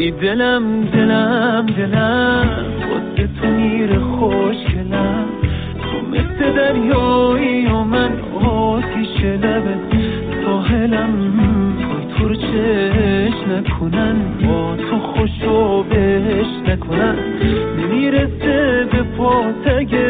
ای دلم دلم دلم واسه تو میره خوشگلم، تو مثل دریایی و من آتیش لبت، ساحلم وای تو رو چش نکنن، با تو خوشو بش نکنن، نمیرسه به پات اگه